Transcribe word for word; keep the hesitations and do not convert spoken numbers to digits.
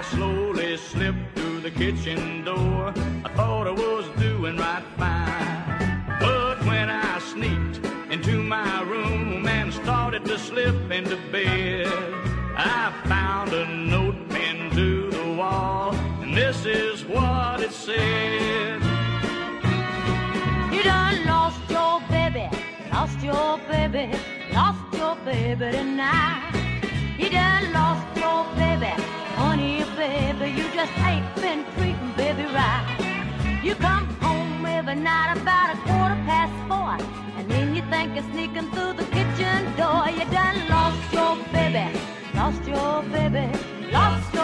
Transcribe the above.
slowly slipped through the kitchen door. I thought I was doing right fine. But when I sneaked into my room and started to slip into bed, I found a note pinned to the wall, and this is what it said. You done lost your baby, lost your baby, lost your baby tonight. You done lost your baby, honey, baby, you just ain't been treating baby right. You come home every night about a quarter past four, and then you think you're sneaking through the kitchen door. You done lost your baby, lost your baby, lost your